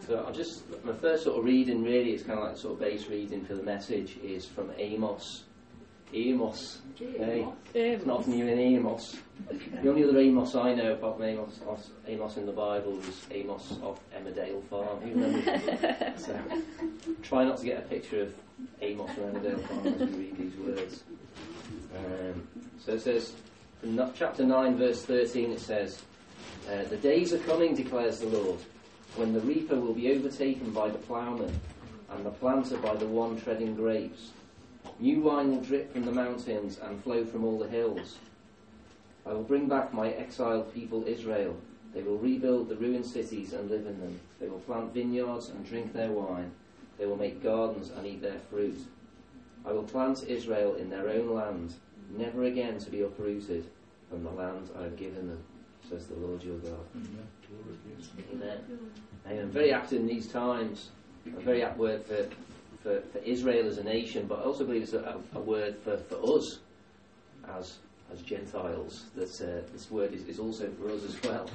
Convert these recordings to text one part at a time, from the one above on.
So my first sort of reading really is kind of like sort of base reading for the message is from Amos. Amos. Hey, it's not often you're in Amos. The only other Amos I know apart from Amos in the Bible was Amos of Emmerdale Farm. You remember? So try not to get a picture of Amos from Emmerdale Farm as we read these words. So it says, in chapter 9 verse 13 it says, the days are coming, declares the Lord, when the reaper will be overtaken by the ploughman, and the planter by the one treading grapes. New wine will drip from the mountains and flow from all the hills. I will bring back my exiled people Israel. They will rebuild the ruined cities and live in them. They will plant vineyards and drink their wine. They will make gardens and eat their fruit. I will plant Israel in their own land, never again to be uprooted from the land I have given them, says the Lord your God. Amen. Amen. Very apt in these times. A very apt word for Israel as a nation, but I also believe it's a word for us as Gentiles. That this word is also for us as well.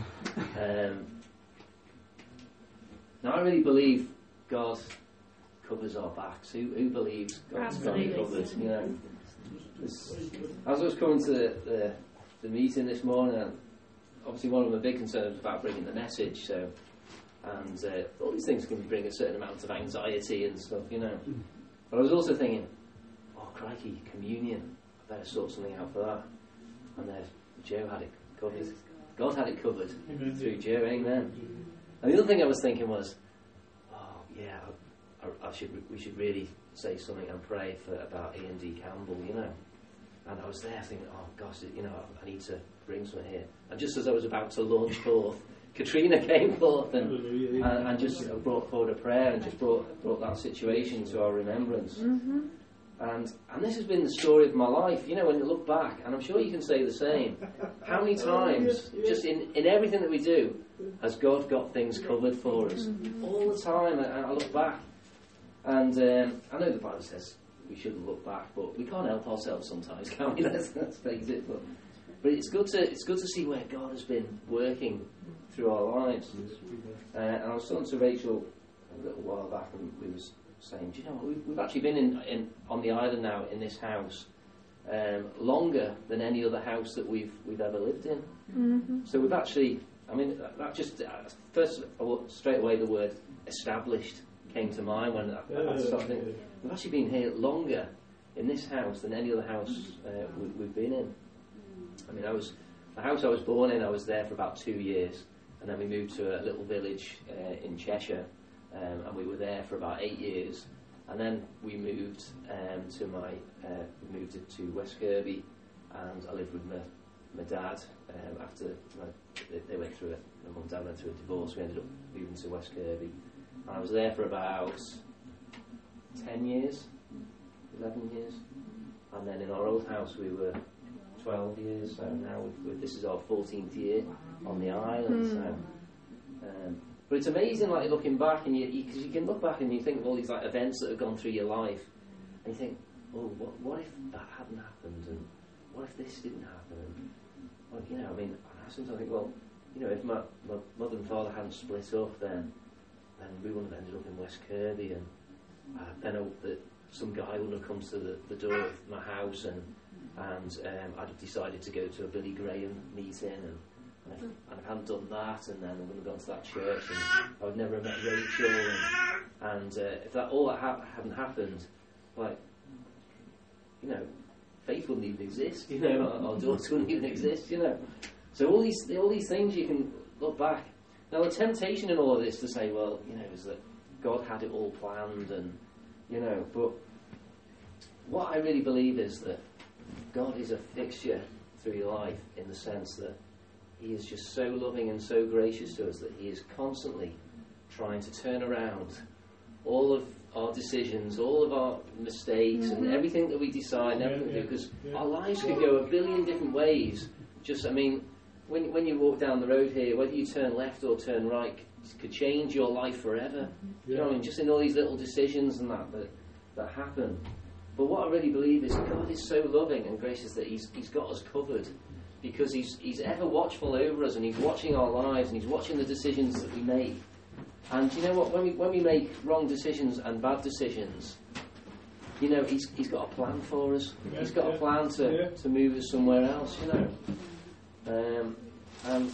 Now I really believe God covers our backs. Who believes God's got it covered? You know, as I was coming to the meeting this morning, obviously one of my big concerns was about bringing the message. So, and all these things can bring a certain amount of anxiety and stuff, you know. But I was also thinking, oh crikey, communion, I better sort something out for that. And there, Joe had it covered. God had it covered through Joe. Amen. And the other thing I was thinking was, oh yeah, we should really say something and pray about Ian D. Campbell, you know. And I was there thinking, oh gosh, you know, I need to bring something here. And just as I was about to launch forth, Katrina came forth and just brought forward a prayer and just brought that situation to our remembrance. Mm-hmm. And this has been the story of my life, you know, when you look back, and I'm sure you can say the same. How many times, just in everything that we do, has God got things covered for us? Mm-hmm. All the time, and I look back. And I know the Bible says we shouldn't look back, but we can't help ourselves sometimes, can we? Let's face it. But it's good to see where God has been working through our lives. And I was talking to Rachel a little while back, and we was saying, do you know what, we've actually been on the island now in this house longer than any other house that we've ever lived in. Mm-hmm. So we've actually, I mean, that just first straight away the word established came to mind when I started thinking, we've actually been here longer in this house than any other house we've been in. I mean, the house I was born in, I was there for about 2 years, and then we moved to a little village in Cheshire, and we were there for about 8 years, and then we moved to West Kirby, and I lived with my dad after they went through my mum and dad went through a divorce. We ended up moving to West Kirby, and I was there for about 10 years, 11 years, and then in our old house we were 12 years, so now this is our 14th year on the island. So, but it's amazing, like looking back, and because you can look back and you think of all these like events that have gone through your life, and you think, oh, what if that hadn't happened, and what if this didn't happen? And, well, you know, I mean, sometimes I think, well, you know, if my mother and father hadn't split up, then we wouldn't have ended up in West Kirby, and then that some guy wouldn't have come to the door of my house, and I'd have decided to go to a Billy Graham meeting, and if I hadn't done that, and then I wouldn't have gone to that church, and I would never have met Rachel, and if all that hadn't happened, like, you know, faith wouldn't even exist, you know, our daughters wouldn't even exist, you know. So all these things you can look back. Now the temptation in all of this to say, well, you know, is that God had it all planned, and you know, but what I really believe is that God is a fixture through your life in the sense that He is just so loving and so gracious to us that He is constantly trying to turn around all of our decisions, all of our mistakes, and everything that we decide and everything we do, because our lives could go a billion different ways. Just, I mean, when you walk down the road here, whether you turn left or turn right could change your life forever. You know what I mean? Just in all these little decisions and that happen. But what I really believe is God is so loving and gracious that He's got us covered, because He's ever watchful over us, and He's watching our lives, and He's watching the decisions that we make. And you know what? When we make wrong decisions and bad decisions, you know, he's got a plan for us. Yeah, he's got a plan to move us somewhere else. You know, and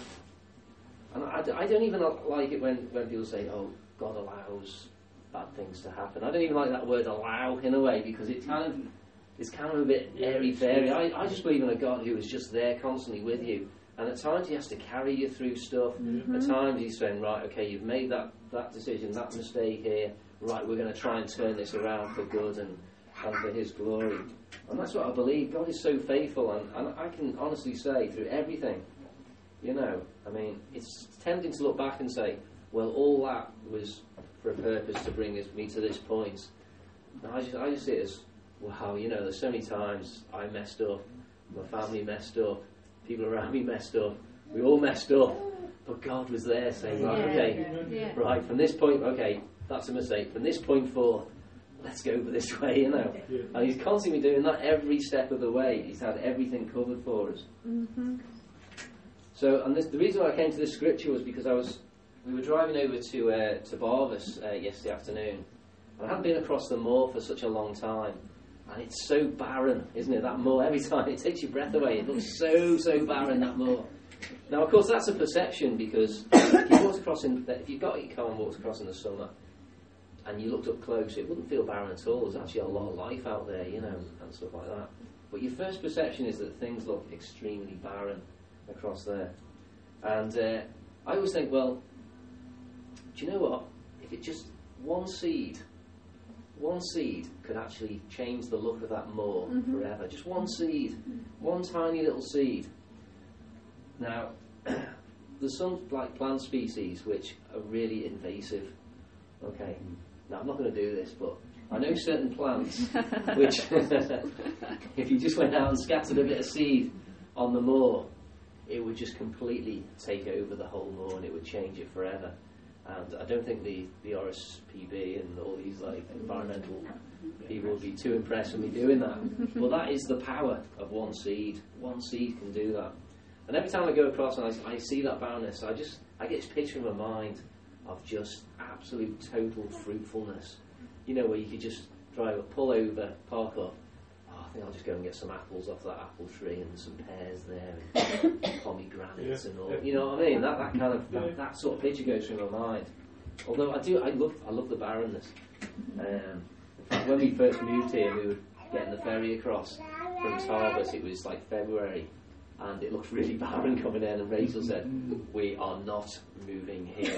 I don't even like it when people say, "Oh, God allows bad things to happen." I don't even like that word "allow" in a way, because it's kind of a bit airy-fairy. I just believe in a God who is just there constantly with you. And at times he has to carry you through stuff. Mm-hmm. At times he's saying, right, okay, you've made that decision, that mistake here. Right, we're going to try and turn this around for good and for his glory. And that's what I believe. God is so faithful. And I can honestly say, through everything, you know, I mean, it's tempting to look back and say, well, all that was for a purpose to bring me to this point. And I just see it as, wow, you know, there's so many times I messed up, my family messed up, people around me messed up, we all messed up, but God was there saying, right, right, from this point, okay, that's a mistake, from this point forth, let's go this way, you know. And he's constantly doing that every step of the way. He's had everything covered for us. Mm-hmm. So, and the reason why I came to this scripture was because we were driving over to Barvis yesterday afternoon, and I hadn't been across the moor for such a long time. And it's so barren, isn't it, that moor? Every time it takes your breath away. It looks so barren, that moor. Now, of course, that's a perception, because if you got your car and walked across in the summer and you looked up close, it wouldn't feel barren at all. There's actually a lot of life out there, you know, and stuff like that. But your first perception is that things look extremely barren across there. And I always think, well, do you know what? If it just one seed could actually change the look of that moor forever. Just one seed, one tiny little seed. Now, there's some like plant species which are really invasive. Okay, now I'm not going to do this, but I know certain plants which, if you just went out and scattered a bit of seed on the moor, it would just completely take over the whole moor and it would change it forever. And I don't think the RSPB and all these like environmental people would be too impressed with me doing that. Well, that is the power of one seed. One seed can do that. And every time I go across and I see that barrenness, I get this picture in my mind of just absolute total fruitfulness. You know, where you could just pull over, park up. Oh, I think I'll just go and get some apples off that apple tree and some pears there and pomegranates and all. You know what I mean? That kind of that sort of picture goes through my mind. Although I love the barrenness. In fact, when we first moved here, we were getting the ferry across from Tarbert. It was like February, and it looked really barren coming in. And Rachel said, "We are not moving here."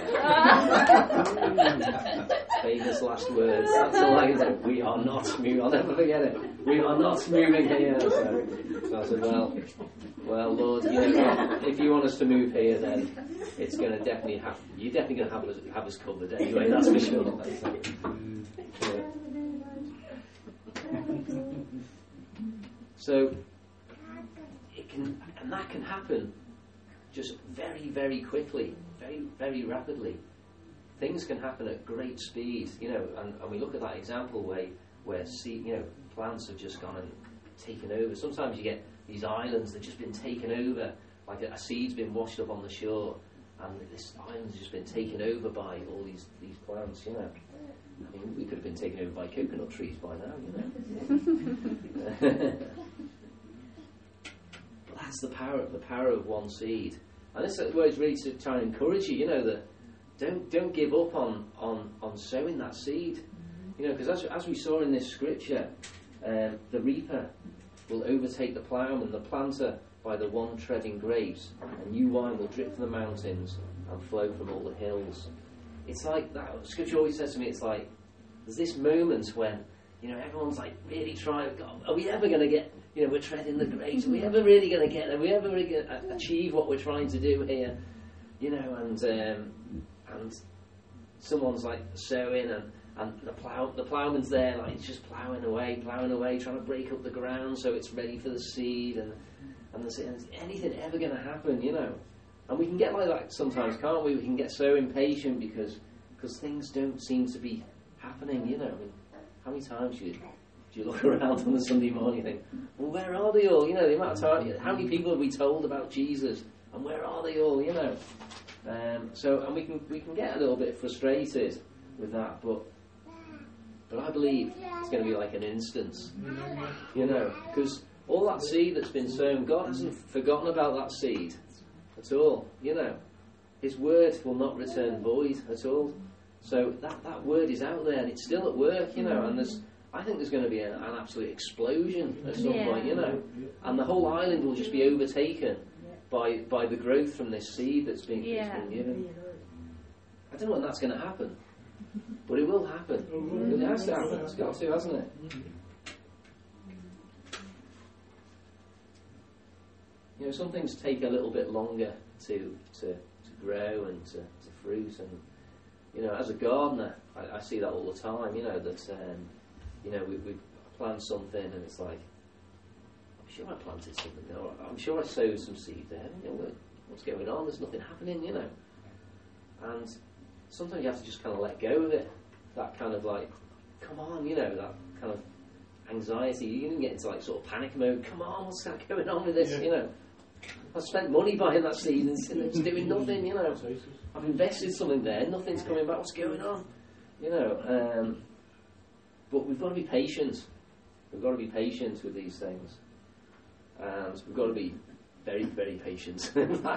Famous last words. That's all I can say. We are not moving. I'll never forget it. We are not moving here. So I said, well, Lord, you know, if you want us to move here, then it's going to definitely have. You're definitely going to have us covered anyway. That's for sure. So that can happen just very, very quickly, very, very rapidly. Things can happen at great speed, you know, and we look at that example where plants have just gone and taken over. Sometimes you get these islands that have just been taken over, like a seed's been washed up on the shore, and this island's just been taken over by all these plants, you know. I mean, we could have been taken over by coconut trees by now, you know. That's the power of one seed. And this word is really to try and encourage you, you know, that don't give up on sowing that seed. You know, because as we saw in this scripture, the reaper will overtake the ploughman, the planter by the one treading grapes, and new wine will drip from the mountains and flow from all the hills. It's like that. Scripture always says to me, it's like there's this moment when, you know, everyone's like really trying. God, are we ever going to get? You know, we're treading the grapes. Are we ever really going to get? Are we ever really going to achieve what we're trying to do here? You know, and someone's like sowing, and the ploughman's there, like he's just ploughing away, trying to break up the ground so it's ready for the seed, and is anything ever going to happen? You know, and we can get like that sometimes, can't we? We can get so impatient because things don't seem to be happening. You know, I mean, how many times do you look around on a Sunday morning and think, well, where are they all? You know, the amount of time, how many people have we told about Jesus, and where are they all? You know, And we can get a little bit frustrated with that, but I believe it's going to be like an instance, because all that seed that's been sown, God hasn't forgotten about that seed at all, His word will not return void at all. So that word is out there and it's still at work, and I think there's going to be an absolute explosion at some point, and the whole island will just be overtaken by the growth from this seed that's been given. I don't know when that's going to happen, but it will happen. It has to happen. It's got to, hasn't it? Some things take a little bit longer to grow and to fruit, and as a gardener, I see that all the time. That we plant something and it's like, I'm sure I planted something there. I'm sure I sowed some seed there. What's going on? There's nothing happening. And sometimes you have to just kind of let go of it. That kind of like, come on, that kind of anxiety. You can get into like sort of panic mode. Come on, what's that going on with this? I've spent money buying that seed and it's doing nothing. I've invested something there. Nothing's coming back. What's going on? But we've got to be patient. We've got to be patient with these things, and we've got to be very, very patient.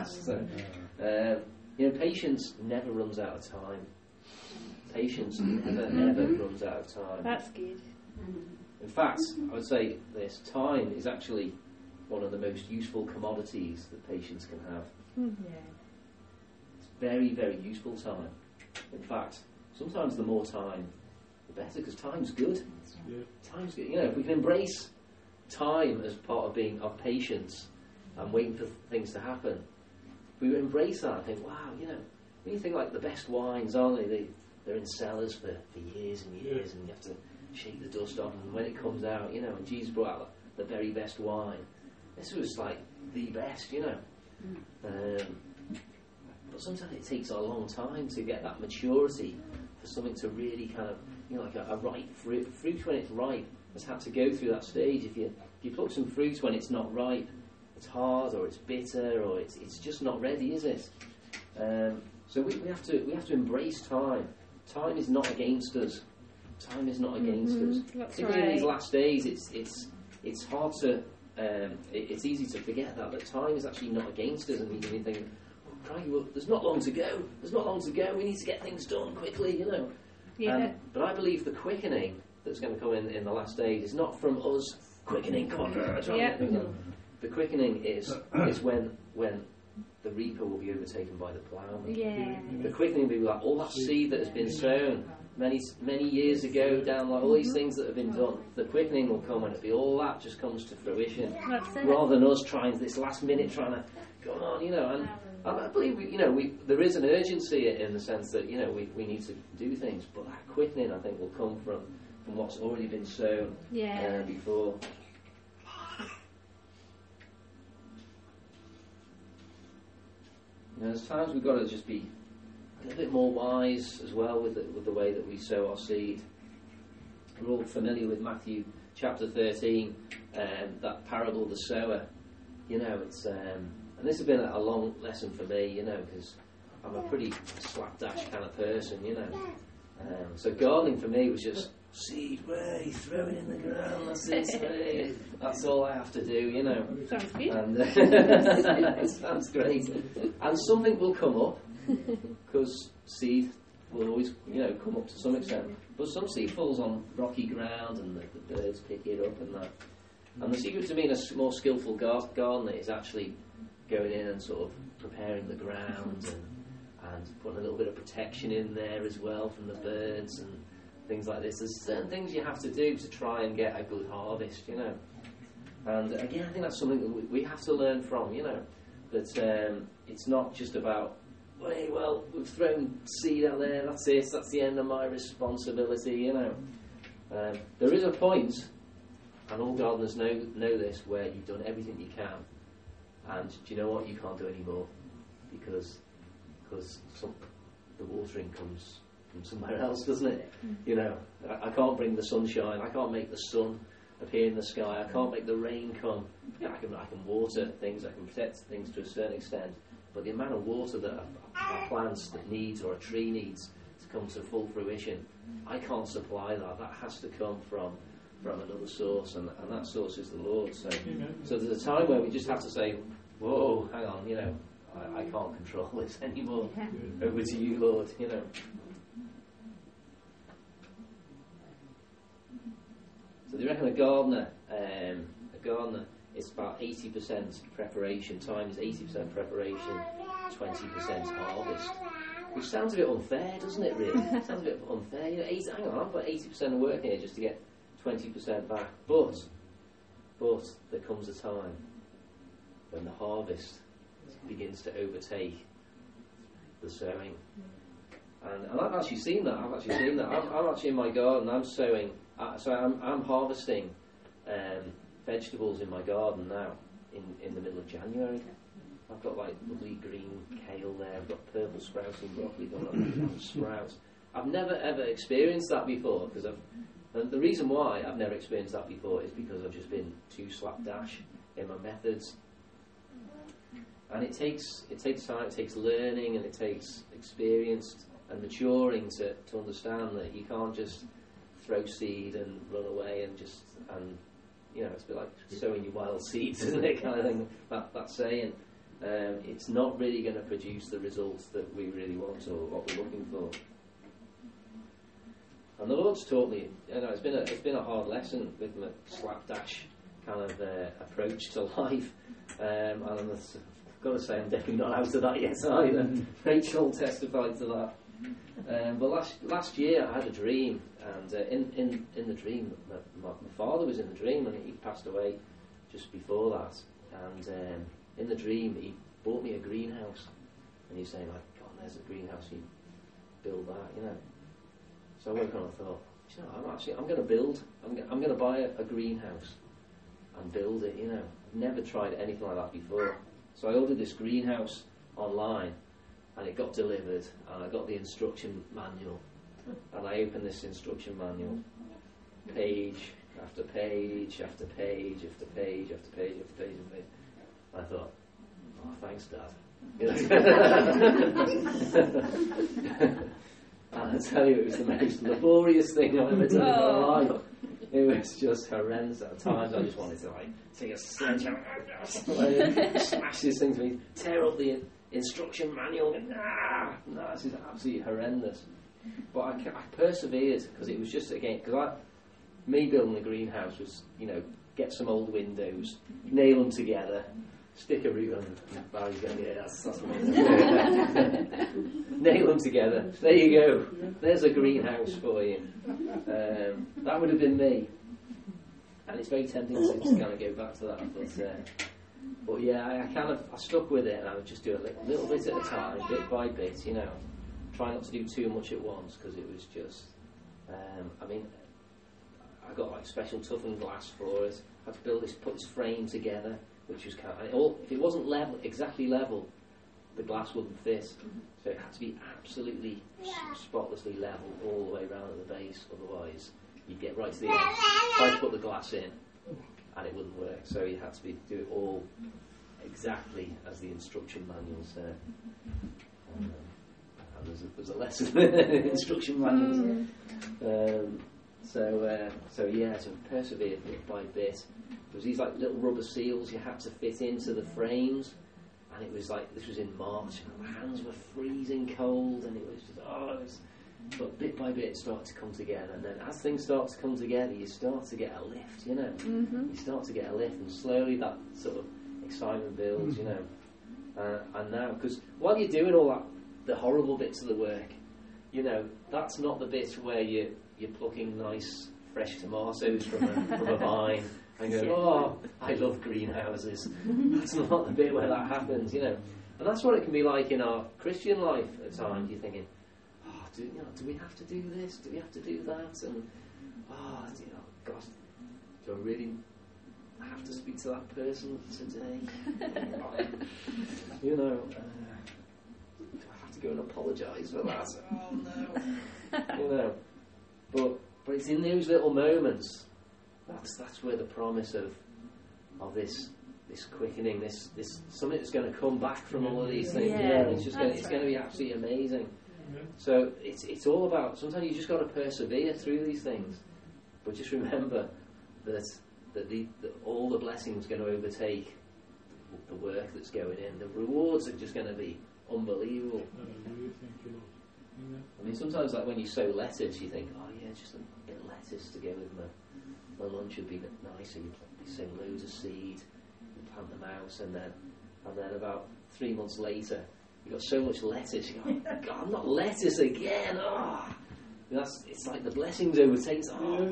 Patience never runs out of time. Patience never, ever runs out of time. That's good. In fact, I would say this: time is actually one of the most useful commodities that patients can have. It's very, very useful time. In fact, sometimes the more time, the better, because time's good. Time's good. If we can embrace time as part of being of patience and waiting for things to happen, if we embrace that and think, wow, when you think like the best wines, aren't they? They're in cellars for years and years, and you have to shake the dust off, and when it comes out, and Jesus brought out the very best wine. This was like the best, but sometimes it takes a long time to get that maturity for something to really kind of, like a ripe fruit. Fruit when it's ripe has had to go through that stage. If you pluck some fruit when it's not ripe, it's hard or it's bitter or it's just not ready, is it? So we have to embrace time. Time is not against us. Time is not against us. That's Particularly in these last days, it's hard to. It's easy to forget that time is actually not against us, and you can think, oh, crikey, well, there's not long to go. There's not long to go. We need to get things done quickly, Yeah. But I believe the quickening that's going to come in the last days is not from us quickening. Come on, the quickening is when the reaper will be overtaken by the ploughman. Yeah. The quickening will be like all that seed that has been sown many years ago, down like all these things that have been done. The quickening will come and it'll be all that just comes to fruition, rather than us trying this last minute trying to go on, And I believe there is an urgency in the sense that we need to do things, but that quickening I think will come from what's already been sown before. There's times we've got to just be a little bit more wise as well with the way that we sow our seed. We're all familiar with Matthew chapter 13, that parable of the sower. It's and this has been a long lesson for me, because I'm a pretty slapdash kind of person, So gardening for me was just seed, way, throw it in the ground, that's it, that's all I have to do, Sounds good. And it sounds great. And something will come up, because seed will always, come up to some extent. But some seed falls on rocky ground, and the birds pick it up and that. And the secret to being a more skillful gardener is actually going in and sort of preparing the ground and putting a little bit of protection in there as well from the birds and things like this. There's certain things you have to do to try and get a good harvest, And again, I think that's something that we have to learn from, that it's not just about, well, we've thrown seed out there, that's it, that's the end of my responsibility, There is a point, and all gardeners know this, where you've done everything you can, and do you know what? You can't do any more, because the watering comes from somewhere else, doesn't it? I can't bring the sunshine, I can't make the sun appear in the sky, I can't make the rain come. I can water things, I can protect things to a certain extent, but the amount of water that a plant that needs or a tree needs to come to full fruition, I can't supply that. That has to come from another source, and that source is the Lord. So there's a time where we just have to say, whoa, hang on, I can't control this anymore. Over to you, Lord, So they reckon a gardener, it's about 80% preparation. Time is 80% preparation, 20% harvest. Which sounds a bit unfair, doesn't it, really? It sounds a bit unfair. Hang on, I've got 80% of work here just to get 20% back. But there comes a time when the harvest begins to overtake the sowing. And I've actually seen that. I'm actually in my garden. I'm sowing. So I'm harvesting vegetables in my garden now in the middle of January. I've got like lovely green kale there. I've got purple sprouting broccoli going on sprouts. I've never ever experienced that before because and the reason why I've never experienced that before is because I've just been too slapdash in my methods. And it takes time, it takes learning, and it takes experience and maturing to understand that you can't just throw seed and run away and it's a bit like sowing your wild seeds, isn't it? Kind of thing. That saying. It's not really going to produce the results that we really want or what we're looking for. And the Lord's taught me, it's been a hard lesson with my slapdash kind of approach to life. And I've got to say, I'm definitely not out of that yet either. Rachel testified to that. But last year I had a dream, and in the dream, my father was in the dream, and he passed away just before that. And in the dream, he bought me a greenhouse, and he's saying, like, God, there's a greenhouse, you build that, So I woke up and I thought, I'm going to buy a greenhouse and build it, I've never tried anything like that before. So I ordered this greenhouse online, and it got delivered, and I got the instruction manual, and I opened this instruction manual, page after page after page after page after page after page after page. I thought, oh, thanks, Dad. And I tell you, it was the most laborious thing I've ever done in my life. It was just horrendous. At times I just wanted to take a sledgehammer, smash this thing to me, tear up the instruction manual, and this is absolutely horrendous. But I persevered because it was just, again, me building the greenhouse was, get some old windows, nail them together, stick a root on them. Barry's going, yeah, that's amazing. Nail them together. There you go. There's a greenhouse for you. That would have been me. And it's very tempting to kind of go back to that. But yeah, I stuck with it, and I would just do it a little bit at a time, bit by bit, Try not to do too much at once, because it was just, I got special toughened glass for it. I had to put this frame together, which was if it wasn't exactly level, the glass wouldn't fit. So it had to be absolutely spotlessly level all the way around at the base, otherwise you'd get right to the end. Try to put the glass in, and it wouldn't work. So you had to do it all exactly as the instruction manual said. And there's a lesson in instruction manuals. So persevered bit by bit. There was these little rubber seals you had to fit into the frames, and it was this was in March, and my hands were freezing cold, and it was just but bit by bit it started to come together, and then as things start to come together, you start to get a lift, You start to get a lift, and slowly that sort of excitement builds, And now, because while you're doing all that, the horrible bits of the work, that's not the bit where you're plucking nice fresh tomatoes from a vine and going, oh, I love greenhouses. That's not the bit where that happens, And that's what it can be like in our Christian life at times. You're thinking, do we have to do this? Do we have to do that? And gosh, do I really have to speak to that person today? Do I have to go and apologise for that? Oh no. But it's in those little moments that's where the promise of this this quickening, this something that's going to come back from all of these things. Yeah, It's just going to be absolutely amazing. So it's all about, sometimes you just got to persevere through these things, but just remember that all the blessings are going to overtake the work that's going in. The rewards are just going to be unbelievable. I mean, sometimes like when you sow lettuce, you think, oh yeah, just a bit of lettuce to go with my lunch would be nice. So you sow loads of seed, you plant them out, and then about 3 months later, you've got so much lettuce. You go, oh, God, not lettuce again. Oh. It's like the blessings overtake.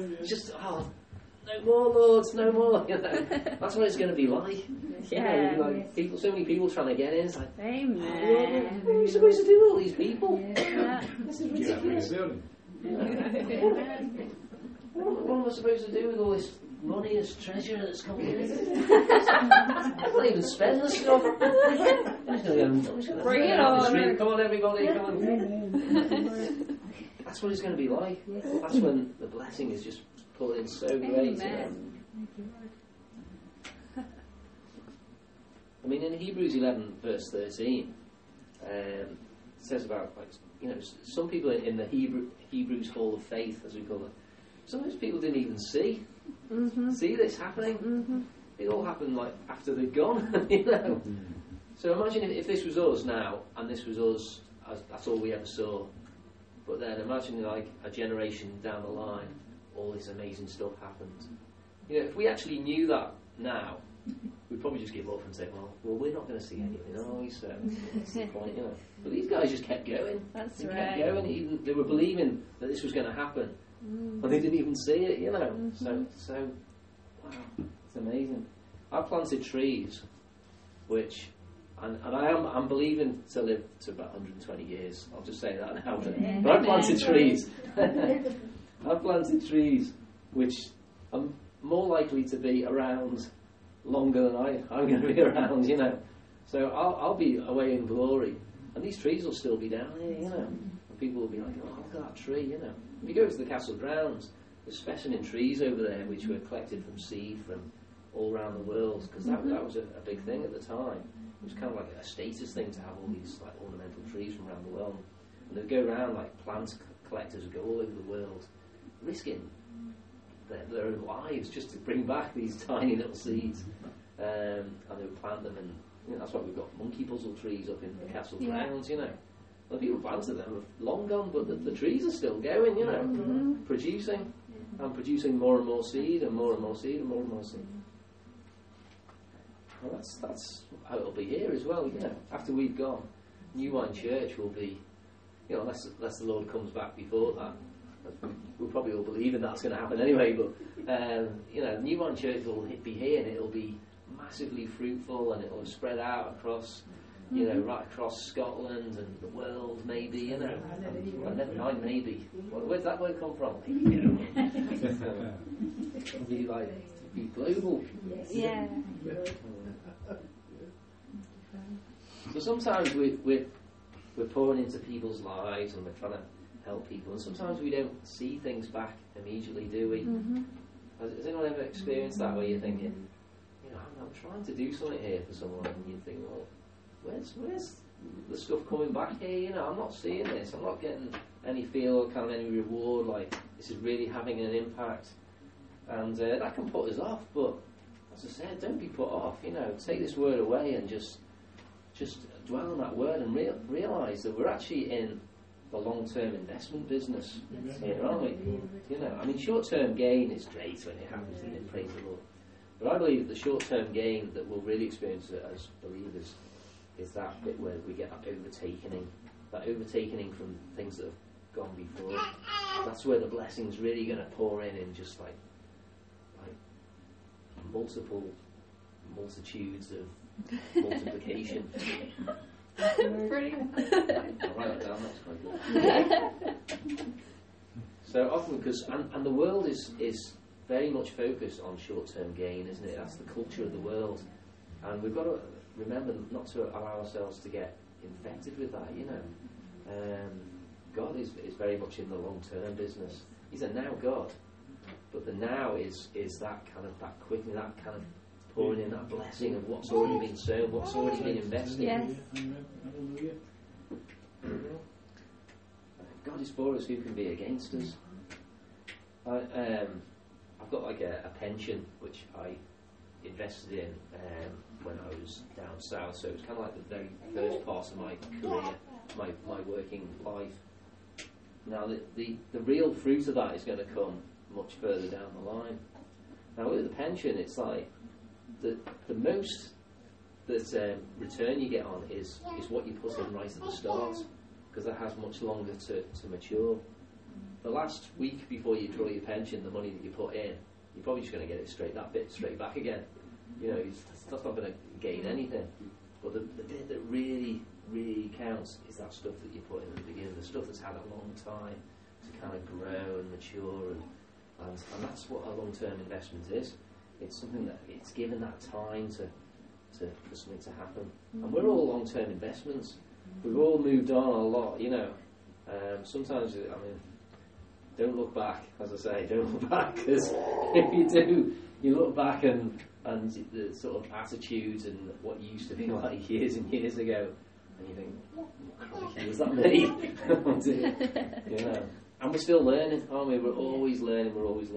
No more, Lord, no more. You know, that's what it's going to be like. Yeah. You know, like so many people trying to get in. It's like, Amen. what are we supposed to do with all these people? Yeah. This is ridiculous. What am I supposed to do with all this money, this treasure that's coming in? I can't even spend the stuff. I'm just gonna Bring it on. Come on, everybody, come on. That's what it's going to be like. That's when the blessing is just put in so great. I mean, in Hebrews 11, verse 13, it says about, some people in the Hebrews Hall of Faith, as we call it, some of those people didn't even see this happening. It all happened like after they'd gone, you know. So imagine if this was us now, and this was us, that's all we ever saw. But then imagine like a generation down the line, all this amazing stuff happened. You know, if we actually knew that now, we'd probably just give up and say, well, we're not going to see anything, are we? So what's the point, you know? But these guys just kept going. That's they right. kept going. Even they were believing that this was going to happen, and they didn't even see it, you know. So wow, it's amazing. I planted trees, which, and I'm believing to live to about 120 years. I'll just say that now. But I planted trees. I planted trees, which I'm more likely to be around longer than I'm going to be around, you know. So I'll be away in glory, and these trees will still be down here, you know. And people will be like, oh, look at that tree, you know. If you go to the castle grounds, there's specimen trees over there which were collected from seed from all around the world, because that was a big thing at the time. It was kind of like a status thing to have all these like ornamental trees from around the world. And they'd go around like plant collectors would go all over the world, risking their own lives just to bring back these tiny little seeds, and they would plant them, and that's why we've got monkey puzzle trees up in the castle grounds, you know. The people planted them have long gone, but the trees are still going, you know, producing more and more seed and more and more seed and more and more seed. Well, that's how it'll be here as well, you know. After we've gone, New Wine Church will be, you know, unless the Lord comes back before that. We'll probably all believe in that's going to happen anyway, but you know, New Wine Church will be here, and it'll be massively fruitful, and it'll spread out across, you know, right across Scotland and the world, maybe, you know. Well, never mind, maybe. Where's that word come from? You know, be global. Yeah. So sometimes we're pouring into people's lives, and we're trying to help people, and sometimes we don't see things back immediately, do we? Has anyone ever experienced that, where you're thinking, you know, I'm trying to do something here for someone, and you think, well, where's the stuff coming back here? You know, I'm not seeing this. I'm not getting any feel or kind of any reward, like this is really having an impact, and that can put us off. But as I said, don't be put off. You know, take this word away and just dwell on that word, and realise that we're actually in the long-term investment business here, aren't we? You know, I mean, short-term gain is great when it happens, and it praise the Lord. But I believe the short-term gain that we'll really experience as believers is that bit where we get that overtaking from things that have gone before. That's where the blessing's really going to pour in just like multitudes of multiplication. Pretty. I'll write that down, that's quite good. So often, and the world is very much focused on short-term gain, isn't it? That's the culture of the world. And we've got to remember not to allow ourselves to get infected with that, you know. God is very much in the long-term business. He's a now God. But the now is that kind of that quickening, that kind of pouring in that blessing of what's already been sown, what's already been invested. Yes. If God is for us, who can be against us? I've got like a pension which I invested in when I was down south, so it was kind of like the very first part of my career, my working life. Now the real fruit of that is going to come much further down the line. Now with the pension, it's like the most that return you get on is what you put in right at the start, because that has much longer to mature. The last week before you draw your pension, the money that you put in, you're probably just going to get it straight back again. You know, that's not going to gain anything. But the bit that really, really counts is that stuff that you put in at the beginning, the stuff that's had a long time to kind of grow and mature, and that's what a long-term investment is. It's something that it's given that time for something to happen. And we're all long-term investments. We've all moved on a lot, you know. Sometimes, I mean, don't look back, as I say, don't look back, because if you do, you look back and the sort of attitudes and what used to be like years and years ago, and you think, crikey, was that me? You know. And we're still learning, aren't we? We're always learning,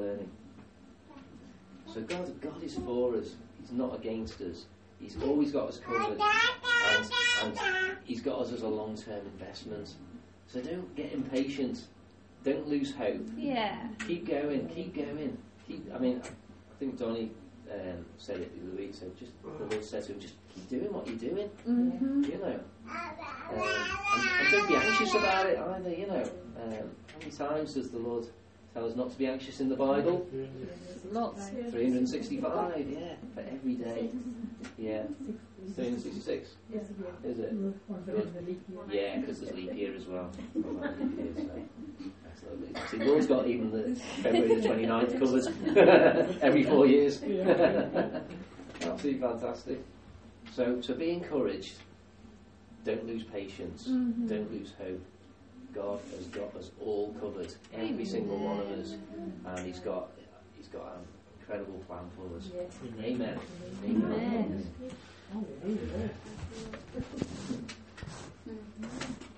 So God is for us. He's not against us. He's always got us covered, and He's got us as a long-term investment. So don't get impatient. Don't lose hope. Yeah. Keep going. I mean, I think Donnie said it the other week. So the Lord said to him, just keep doing what you're doing. Mm-hmm. You know, and don't be anxious about it either. You know, how many times does the Lord tell us not to be anxious in the Bible? Lots. 365. Yeah, for every day. Yeah. 366. Is it? Yeah, because there's leap year as well. See, the Lord's got even the February the 29th covered every 4 years. Absolutely fantastic. So be encouraged. Don't lose patience. Mm-hmm. Don't lose hope. God has got us all covered, every single one of us, and He's got an incredible plan for us. Amen. Amen. Amen.